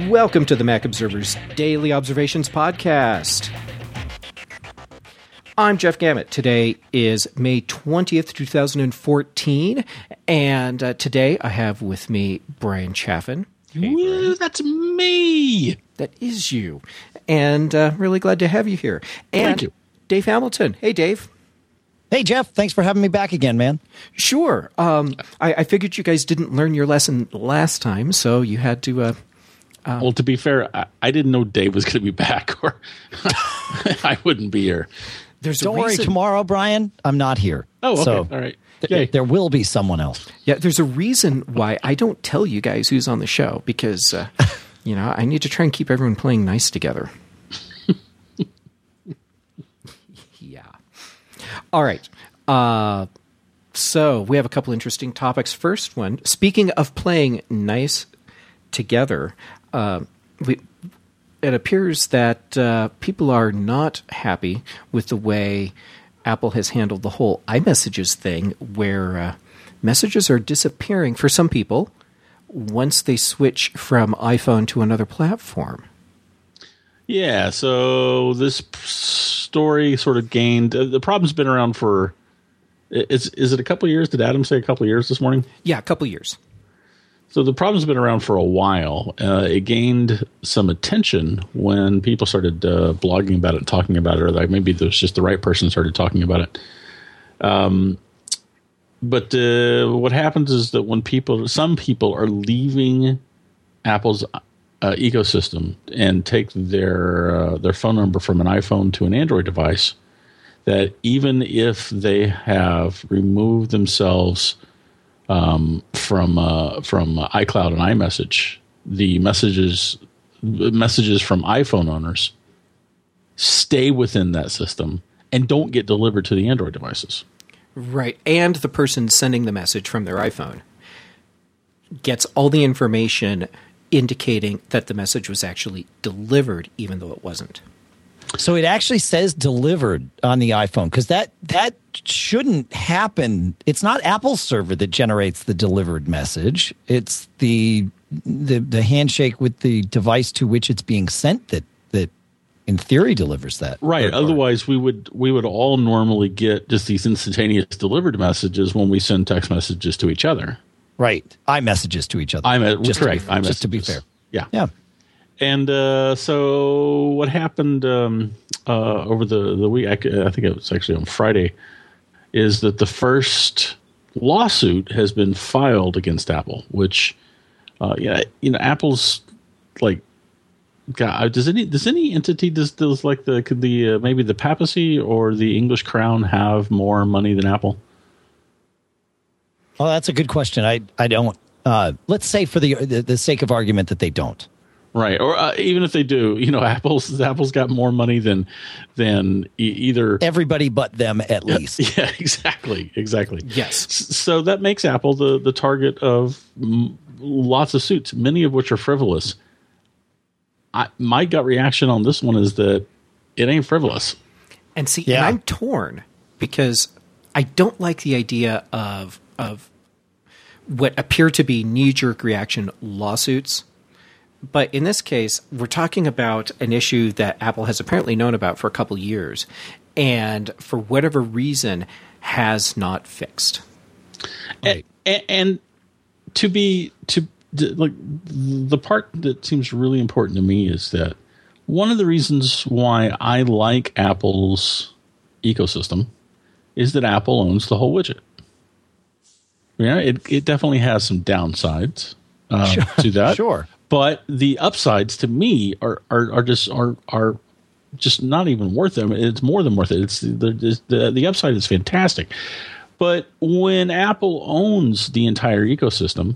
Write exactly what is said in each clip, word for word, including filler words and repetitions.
Welcome to the Mac Observer's Daily Observations Podcast. I'm Jeff Gamet. Today is May twentieth, twenty fourteen, and uh, today I have with me Brian Chaffin. Hey, Woo, that's me! That is you. And uh, really glad to have you here. And Thank you. Dave Hamilton. Hey, Dave. Hey, Jeff. Thanks for having me back again, man. Sure. Um, I, I figured you guys didn't learn your lesson last time, so you had to... Uh, uh, well, to be fair, I, I didn't know Dave was going to be back, or I wouldn't be here. There's Don't a worry, reason. tomorrow, Brian, I'm not here. Oh, okay. So All right. th- Yay. there will be someone else. Yeah, there's a reason why I don't tell you guys who's on the show, because, uh, you know, I need to try and keep everyone playing nice together. Yeah. All right. Uh, so we have a couple interesting topics. First one, speaking of playing nice together, uh, we, it appears that uh, people are not happy with the way Apple has handled the whole iMessages thing, where uh, messages are disappearing for some people once they switch from iPhone to another platform. Yeah, so this p- story sort of gained... Uh, the problem's been around for... Is, is it a couple of years? Did Adam say a couple of years this morning? Yeah, a couple years. So the problem's been around for a while. Uh, it gained some attention when people started uh, blogging about it, talking about it, or like maybe there's just the right person started talking about it. Um, but uh, what happens is that when people, some people are leaving Apple's uh, ecosystem and take their uh, their phone number from an iPhone to an Android device, that even if they have removed themselves Um, from uh, from uh, iCloud and iMessage, the messages messages from iPhone owners stay within that system and don't get delivered to the Android devices. Right. And the person sending the message from their iPhone gets all the information indicating that the message was actually delivered, even though it wasn't. So it actually says delivered on the iPhone, because that, that shouldn't happen. It's not Apple's server that generates the delivered message. It's the the the handshake with the device to which it's being sent that, that in theory, delivers that. Right. Or, Otherwise, we would we would all normally get just these instantaneous delivered messages when we send text messages to each other. Right. iMessages to each other. I'm a, just correct. To be, just to be fair. Yeah. Yeah. And uh, so what happened um, uh, over the, the week, I, I think it was actually on Friday, is that the first lawsuit has been filed against Apple, which, uh, yeah, you know, Apple's like, God, does any does any entity, does, does like the, could the uh, maybe the papacy or the English crown have more money than Apple? Well, that's a good question. I, I don't, uh, let's say for the, the, the sake of argument that they don't. Right, or uh, even if they do, you know, Apple's Apple's got more money than than e- either everybody but them, at least. Yeah, exactly, exactly. Yes. S- so that makes Apple the the target of m- lots of suits, many of which are frivolous. I, my gut reaction on this one is that it ain't frivolous. And see, Yeah. and I'm torn because I don't like the idea of of what appear to be knee-jerk reaction lawsuits. But in this case, we're talking about an issue that Apple has apparently known about for a couple years and for whatever reason has not fixed. Right. And, and to be to, to like the part that seems really important to me is that one of the reasons why I like Apple's ecosystem is that Apple owns the whole widget. Yeah, it it definitely has some downsides um, Sure. to that. Sure. But the upsides to me are are, are just are are just not even worth it. It's more than worth it. It's the, the the upside is fantastic. But when Apple owns the entire ecosystem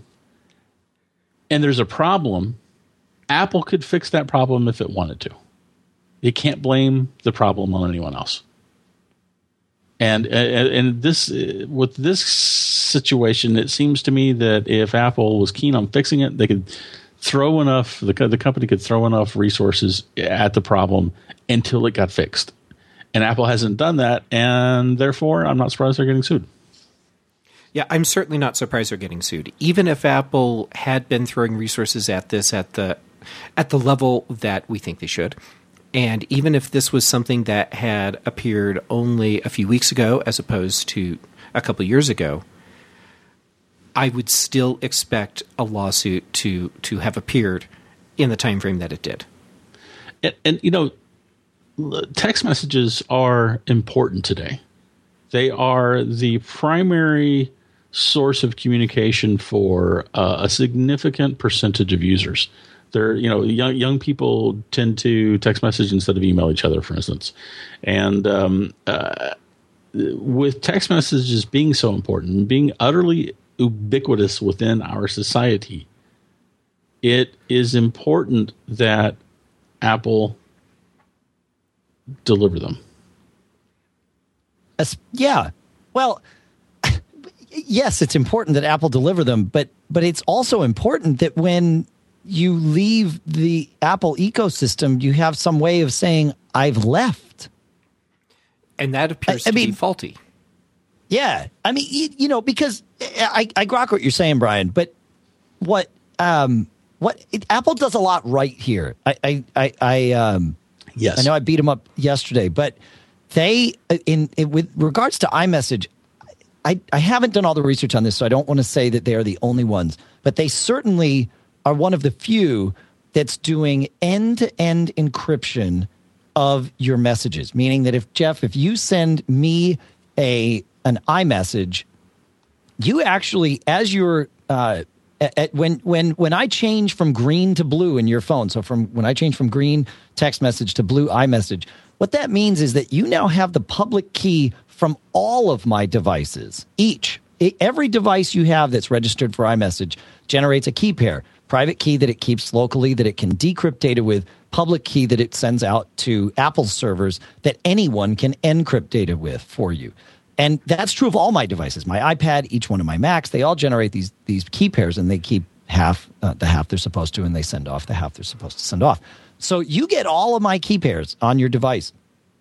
and there's a problem, Apple could fix that problem if it wanted to. It can't blame the problem on anyone else. And and, and this with this situation, it seems to me that if Apple was keen on fixing it, they could throw enough, the, the company could throw enough resources at the problem until it got fixed. And Apple hasn't done that, and therefore I'm not surprised they're getting sued. Yeah, I'm certainly not surprised they're getting sued. Even if Apple had been throwing resources at this at the at the level that we think they should. And even if this was something that had appeared only a few weeks ago as opposed to a couple years ago, I would still expect a lawsuit to to have appeared in the time frame that it did. And, and you know, text messages are important today. They are the primary source of communication for uh, a significant percentage of users. They're, you know, young young people tend to text message instead of email each other, for instance. And um, uh, with text messages being so important, being utterly ubiquitous within our society, it is important that Apple deliver them. As, yeah. Well, yes, it's important that Apple deliver them, but but it's also important that when you leave the Apple ecosystem, you have some way of saying, I've left. And that appears I, I to mean, be faulty. Yeah. I mean, you, you know, because I, I grok what you're saying, Brian, but what um, what it, Apple does a lot right here. I, I, I, I um, yes. I know I beat them up yesterday, but they, in, in with regards to iMessage, I, I haven't done all the research on this, so I don't want to say that they are the only ones, but they certainly are one of the few that's doing end-to-end encryption of your messages. Meaning that if, Jeff, if you send me a an iMessage, you actually, as you're, uh, at, at, when, when, when I change from green to blue in your phone, so from when I change from green text message to blue iMessage, what that means is that you now have the public key from all of my devices, each. Every device you have that's registered for iMessage generates a key pair. Private key that it keeps locally, that it can decrypt data with, public key that it sends out to Apple's servers that anyone can encrypt data with for you. And that's true of all my devices. My iPad, each one of my Macs, they all generate these these key pairs, and they keep half, uh, the half they're supposed to, and they send off the half they're supposed to send off. So you get all of my key pairs on your device,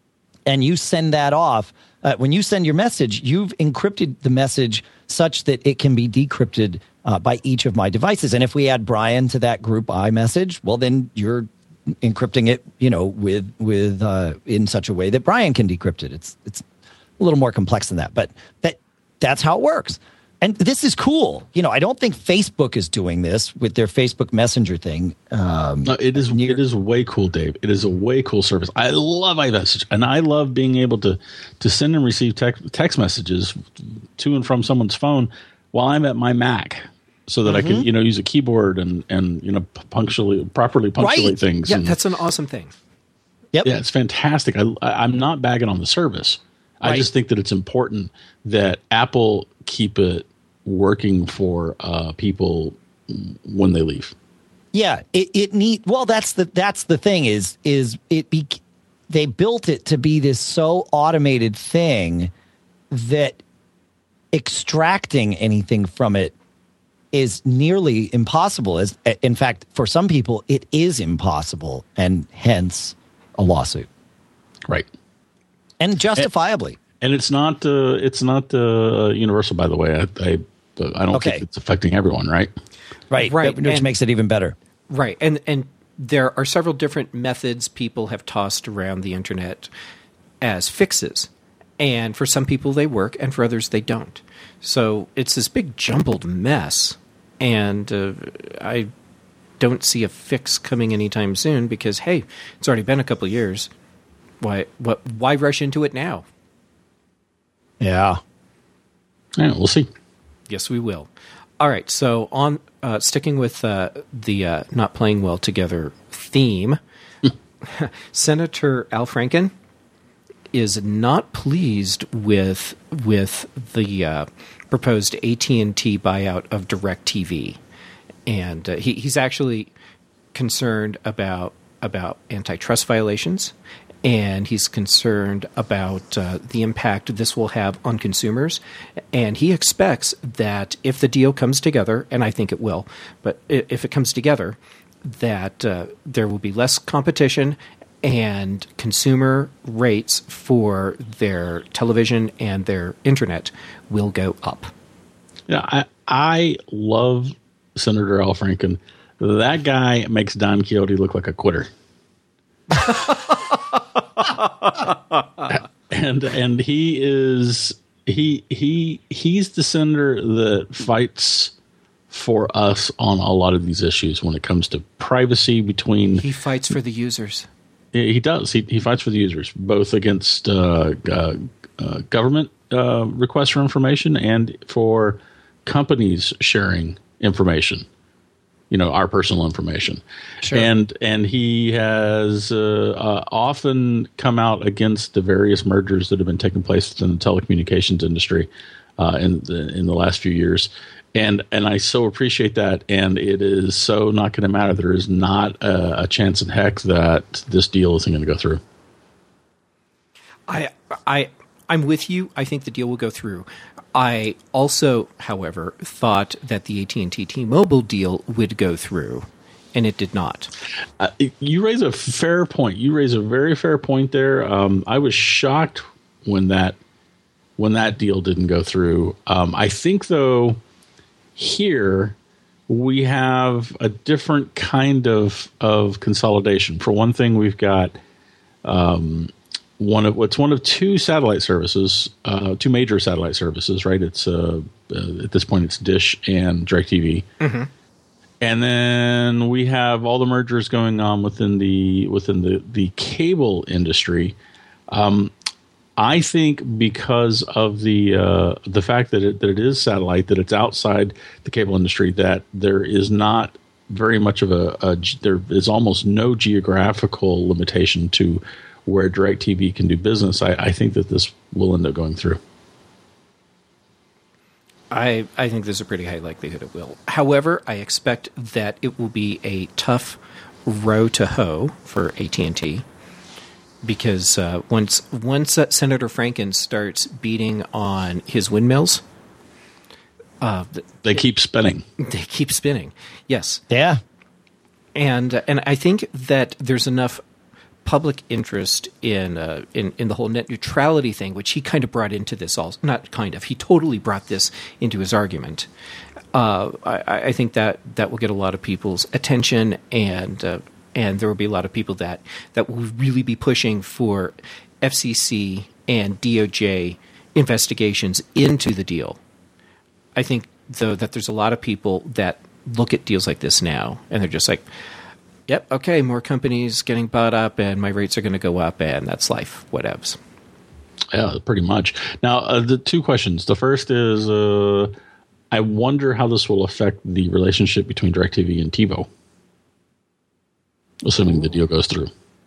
and you send that off. Uh, when you send your message, you've encrypted the message such that it can be decrypted uh, by each of my devices. And if we add Brian to that group iMessage, well, then you're encrypting it, you know, with with uh, in such a way that Brian can decrypt it. It's it's a little more complex than that, but that that's how it works. And this is cool. You know, I don't think Facebook is doing this with their Facebook Messenger thing. Um, no, it is near- it is way cool, Dave. It is a way cool service. I love iMessage, and I love being able to to send and receive text, text messages to and from someone's phone while I'm at my Mac, so that mm-hmm. I can, you know, use a keyboard and and you know punctually properly punctuate right. things. Yeah, and, that's an awesome thing. Yep. Yeah, it's fantastic. I, I'm not bagging on the service. Right. I just think that it's important that Apple keep it working for uh, people when they leave. Yeah, it, it need well. That's the that's the thing is is it be they built it to be this so automated thing that extracting anything from it is nearly impossible. As in fact, for some people, it is impossible, and hence a lawsuit. Right. And justifiably. And, and it's not uh, it's not uh, universal, by the way. I I, I don't okay. think it's affecting everyone, right? Right, right, which and, makes it even better. Right, and and there are several different methods people have tossed around the internet as fixes, and for some people they work, and for others they don't. So it's this big jumbled mess, and uh, I don't see a fix coming anytime soon because hey, it's already been a couple of years. Why what? Why rush into it now? Yeah. Yeah, we'll see. Yes, we will. All right. So on uh, sticking with uh, the uh, not playing well together theme, Senator Al Franken is not pleased with with the uh, proposed A T and T buyout of DirecTV, and uh, he, he's actually concerned about about antitrust violations. And he's concerned about uh, the impact this will have on consumers. And he expects that if the deal comes together, and I think it will, but if it comes together, that uh, there will be less competition and consumer rates for their television and their internet will go up. Yeah, I, I love Senator Al Franken. That guy makes Don Quixote look like a quitter. and and he is he he he's the senator that fights for us on a lot of these issues when it comes to privacy between. He fights for the users. He does. He he fights for the users, both against uh, uh, uh, government uh, requests for information and for companies sharing information. You know, our personal information. Sure. And and he has uh, uh, often come out against the various mergers that have been taking place within the telecommunications industry uh, in the, in the last few years. And and I so appreciate that. And it is so not going to matter. There is not a, a chance in heck that this deal isn't going to go through. I I I'm with you. I think the deal will go through. I also, however, thought that the A T and T T-Mobile deal would go through, and it did not. Uh, you raise a fair point. You raise a very fair point there. Um, I was shocked when that when that deal didn't go through. Um, I think, though, here we have a different kind of of consolidation. For one thing, we've got um, one of what's one of two satellite services, uh, two major satellite services, right? It's uh, uh, at this point it's Dish and DirecTV, mm-hmm. and then we have all the mergers going on within the within the the cable industry. Um, I think because of the uh, the fact that it, that it is satellite, that it's outside the cable industry, that there is not very much of a, a there is almost no geographical limitation to where DirecTV can do business. I, I think that this will end up going through. I I think there's a pretty high likelihood it will. However, I expect that it will be a tough row to hoe for A T and T. Because uh, once once uh, Senator Franken starts beating on his windmills, uh, they keep spinning. They keep spinning. Yes. Yeah. And uh, and I think that there's enough public interest in uh, in in the whole net neutrality thing, which he kind of brought into this. Also, not kind of. He totally brought this into his argument. Uh, I, I think that that will get a lot of people's attention and. Uh, And there will be a lot of people that, that will really be pushing for F C C and D O J investigations into the deal. I think, though, that there's a lot of people that look at deals like this now, and they're just like, yep, okay, more companies getting bought up, and my rates are going to go up, and that's life, whatevs. Yeah, pretty much. Now, uh, the two questions. The first is, uh, I wonder how this will affect the relationship between DirecTV and TiVo. Assuming the deal goes through.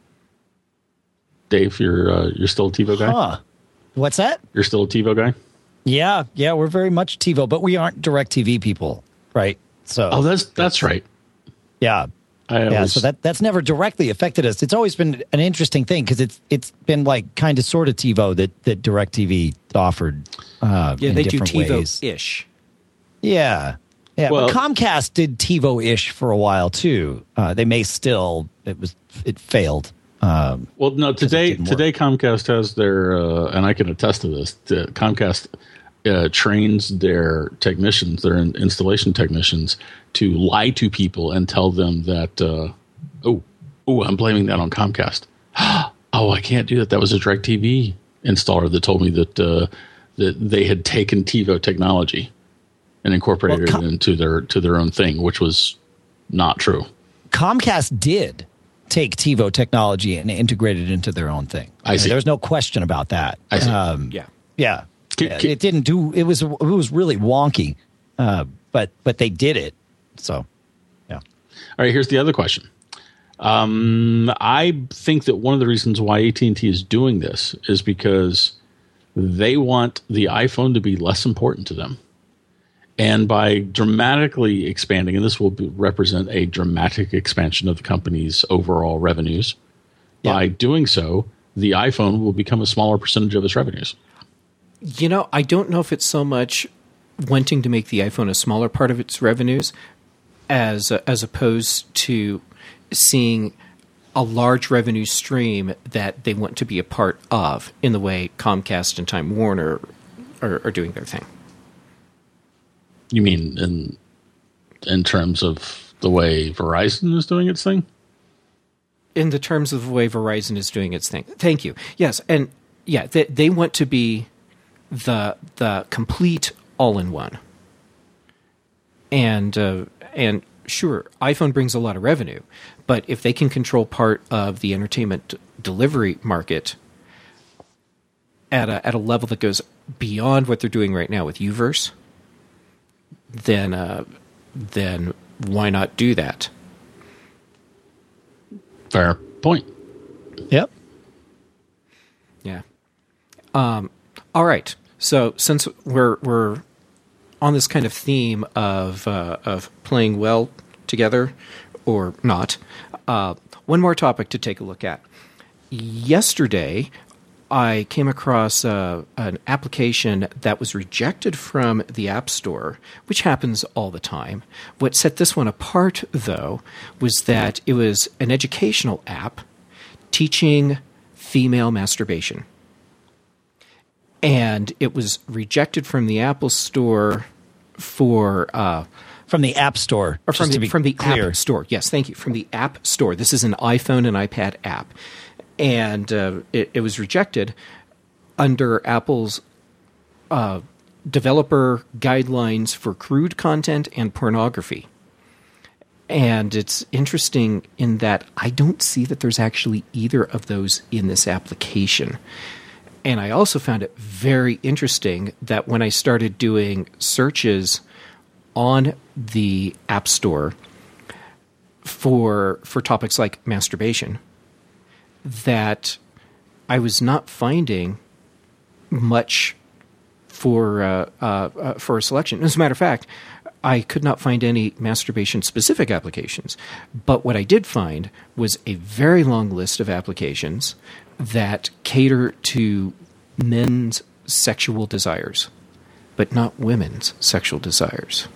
Dave, you're uh, you're still a TiVo guy? Huh. What's that? You're still a TiVo guy? Yeah, yeah, we're very much TiVo, but we aren't DirecTV people, right? So Oh, that's that's right. Yeah. I yeah, always, so that that's never directly affected us. It's always been an interesting thing because it's it's been like kind of sort of TiVo that that DirecTV offered uh Yeah, in they do different ways. TiVo-ish. Yeah. Yeah, Well, but Comcast did TiVo-ish for a while too. Uh, they may still. It was. It failed. Um, well, no. Today, didn't work. today Comcast has their, uh, and I can attest to this. The, Comcast uh, trains their technicians, their in, installation technicians, to lie to people and tell them that, uh, oh, oh, I'm blaming that on Comcast. Oh, I can't do that. That was a DirecTV installer that told me that uh, that they had taken TiVo technology and incorporated Well, Com- it into their to their own thing, which was not true. Comcast did take TiVo technology and integrate it into their own thing. I see. There's no question about that. I see. Um, Yeah. yeah. Can- Yeah, can- it didn't do. It was. It was really wonky, uh, but but they did it. So, yeah. All right, here's the other question. Um, I think that one of the reasons why A T and T is doing this is because they want the iPhone to be less important to them. And by dramatically expanding, and this will be, represent a dramatic expansion of the company's overall revenues, Yeah. by doing so, the iPhone will become a smaller percentage of its revenues. You know, I don't know if it's so much wanting to make the iPhone a smaller part of its revenues as as opposed to seeing a large revenue stream that they want to be a part of in the way Comcast and Time Warner are, are doing their thing. You mean in in terms of the way Verizon is doing its thing? In the terms of the way Verizon is doing its thing. Thank you. Yes, and yeah, they, they want to be the the complete all-in-one. And uh, and sure, iPhone brings a lot of revenue, but if they can control part of the entertainment delivery market at a at a level that goes beyond what they're doing right now with Uverse, then uh, then why not do that? Fair point. Yep. Yeah. Um, all right. So since we're we're on this kind of theme of uh, of playing well together or not, uh, one more topic to take a look at. Yesterday, I came across uh, an application that was rejected from the App Store, which happens all the time. What set this one apart, though, was that it was an educational app teaching female masturbation. And it was rejected from the Apple Store for... Uh, from the App Store. Or from just the, to be from the clear. App Store. Yes, thank you. From the App Store. This is an iPhone and iPad app. And uh, it, it was rejected under Apple's uh, developer guidelines for crude content and pornography. And it's interesting in that I don't see that there's actually either of those in this application. And I also found it very interesting that when I started doing searches on the App Store for for topics like masturbation, that I was not finding much for uh, uh, uh, for a selection. As a matter of fact, I could not find any masturbation-specific applications. But what I did find was a very long list of applications that cater to men's sexual desires, but not women's sexual desires.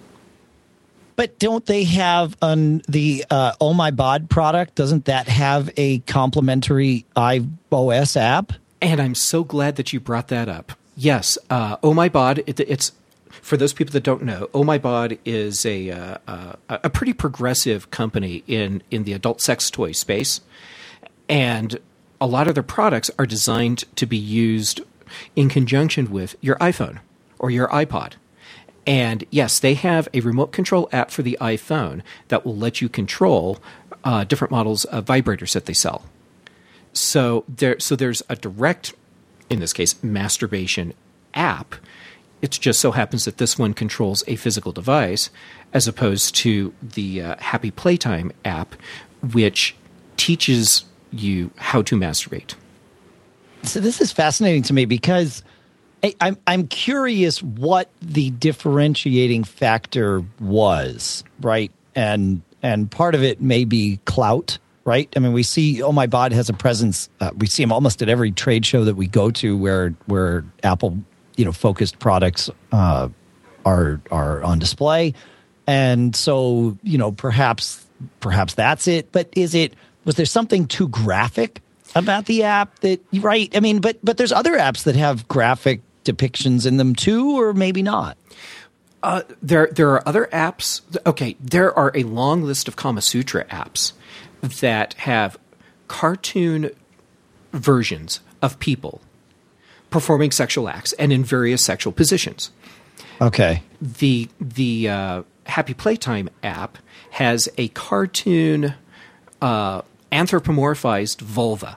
But don't they have on the uh, Oh My Bod product? Doesn't that have a complementary iOS app? And I'm so glad that you brought that up. Yes, uh, Oh My Bod. It, it's for those people that don't know. Oh My Bod is a uh, uh, a pretty progressive company in in the adult sex toy space, and a lot of their products are designed to be used in conjunction with your iPhone or your iPod. And yes, they have a remote control app for the iPhone that will let you control uh, different models of vibrators that they sell. So there, so there's a direct, in this case, masturbation app. It just so happens that this one controls a physical device, as opposed to the uh, Happy Playtime app, which teaches you how to masturbate. So this is fascinating to me because I, I'm I'm curious what the differentiating factor was, right? And and part of it may be clout, right? I mean, we see Oh My Bod has a presence. Uh, we see them almost at every trade show that we go to, where where Apple, you know, focused products uh, are are on display, and so you know perhaps perhaps that's it. But is it was there something too graphic about the app that right? I mean, but but there's other apps that have graphic depictions in them too, or maybe not. Uh, there, there are other apps. Okay, there are a long list of Kama Sutra apps that have cartoon versions of people performing sexual acts and in various sexual positions. Okay. The the uh, Happy Playtime app has a cartoon uh, anthropomorphized vulva,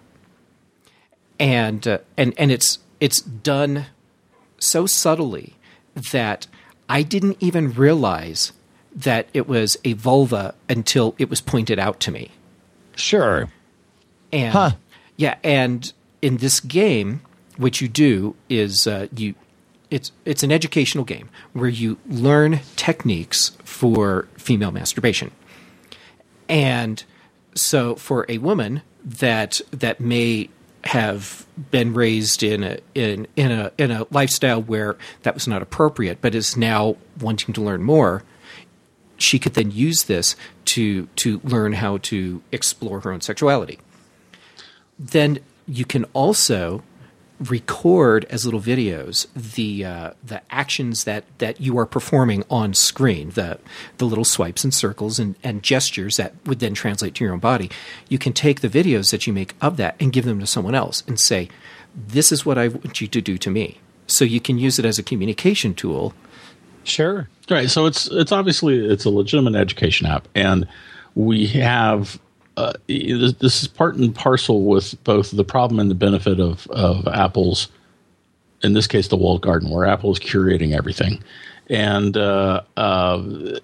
and uh, and and it's it's done so subtly that I didn't even realize that it was a vulva until it was pointed out to me. Sure. And huh. yeah, and in this game, what you do is uh, you it's it's an educational game where you learn techniques for female masturbation. And so for a woman that that may have been raised in a in in a in a lifestyle where that was not appropriate, but is now wanting to learn more, she could then use this to to learn how to explore her own sexuality. Then you can also record as little videos the uh, the actions that, that you are performing on screen, the the little swipes and circles and, and gestures that would then translate to your own body. You can take the videos that you make of that and give them to someone else and say, this is what I want you to do to me. So you can use it as a communication tool. Sure. Right. So it's it's obviously it's a legitimate education app, and we have uh, this is part and parcel with both the problem and the benefit of of Apple's, in this case, the walled garden, where Apple is curating everything, and uh, uh,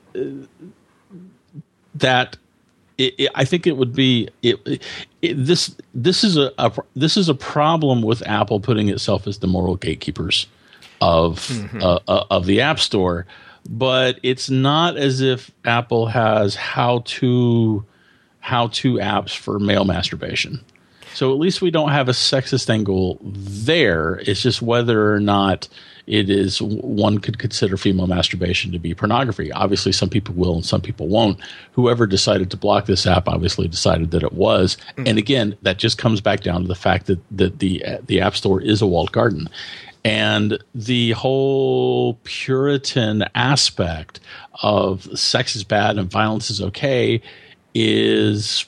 that it, it, I think it would be it, it, this this is a, a this is a problem with Apple putting itself as the moral gatekeepers of mm-hmm. uh, uh, of the App Store, but it's not as if Apple has how to how to apps for male masturbation. So at least we don't have a sexist angle there. It's just whether or not it is one could consider female masturbation to be pornography. Obviously, some people will and some people won't. Whoever decided to block this app obviously decided that it was. Mm-hmm. And again, that just comes back down to the fact that, that the the App Store is a walled garden. And the whole Puritan aspect of sex is bad and violence is okay is,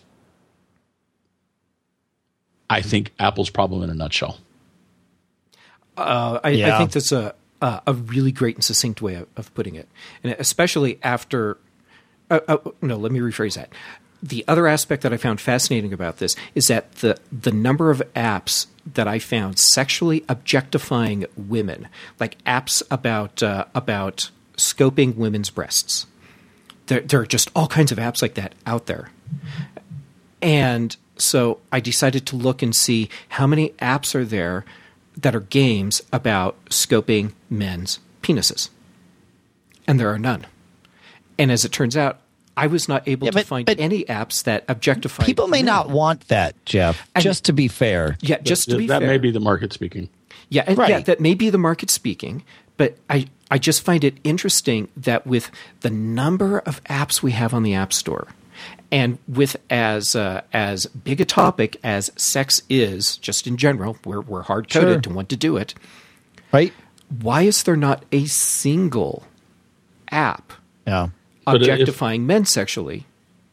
I think, Apple's problem in a nutshell. Uh, I, yeah. I think that's a uh, a really great and succinct way of, of putting it, and especially after. Uh, uh, no, let me rephrase that. The other aspect that I found fascinating about this is that the the number of apps that I found sexually objectifying women, like apps about uh, about scoping women's breasts. There, there are just all kinds of apps like that out there, and so I decided to look and see how many apps are there that are games about scoping men's penises, and there are none. And as it turns out, I was not able yeah, to but, find but any apps that objectify. People may men. not want that, Jeff. And, just to be fair, yeah, just to be that fair, may be the market speaking. Yeah, and, right. yeah, that may be the market speaking. But I, I just find it interesting that with the number of apps we have on the App Store, and with as uh, as big a topic as sex is, just in general, we're we're hard coded sure. to want to do it. Right? Why is there not a single app yeah. objectifying if, men sexually?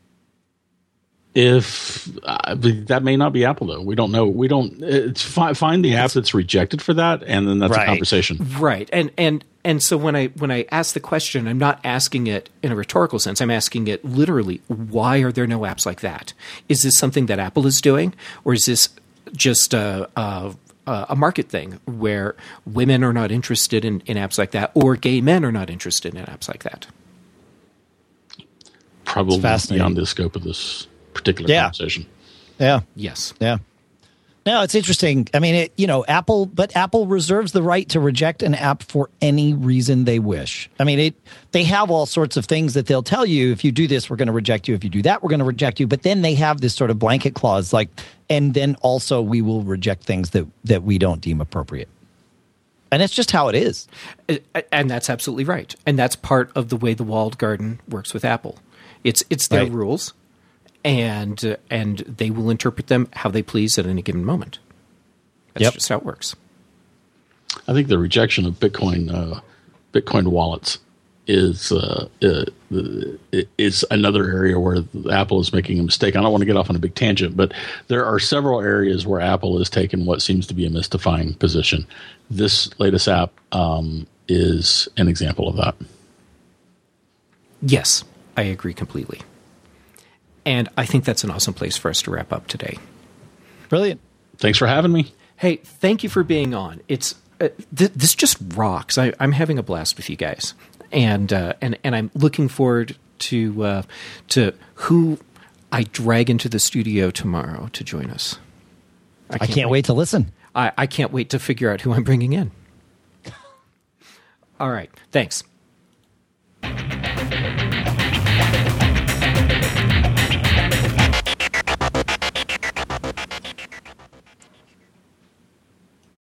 If uh, that may not be Apple, though, we don't know. We don't it's fi- find the app that's rejected for that, and then that's right. a conversation, right? And and and so when I when I ask the question, I'm not asking it in a rhetorical sense. I'm asking it literally. Why are there no apps like that? Is this something that Apple is doing, or is this just a a, a market thing where women are not interested in, in apps like that, or gay men are not interested in apps like that? Probably beyond the scope of this particular yeah. conversation. Yeah. Yes. Yeah. No, it's interesting. I mean, it, you know, Apple, but Apple reserves the right to reject an app for any reason they wish. I mean, it, they have all sorts of things that they'll tell you. If you do this, we're going to reject you. If you do that, we're going to reject you. But then they have this sort of blanket clause, like, and then also we will reject things that, that we don't deem appropriate. And it's just how it is. And that's absolutely right. And that's part of the way the walled garden works with Apple. It's it's their right. rules. And uh, and they will interpret them how they please at any given moment. That's yep. just how it works. I think the rejection of Bitcoin uh, Bitcoin wallets is uh, uh, is another area where Apple is making a mistake. I don't want to get off on a big tangent, but there are several areas where Apple has taken what seems to be a mystifying position. This latest app um, is an example of that. Yes, I agree completely. And I think that's an awesome place for us to wrap up today. Brilliant. Thanks for having me. Hey, thank you for being on. It's uh, th- this just rocks. I, I'm having a blast with you guys, and uh, and and I'm looking forward to uh, to who I drag into the studio tomorrow to join us. I can't, I can't wait. wait to listen. I, I can't wait to figure out who I'm bringing in. All right. Thanks.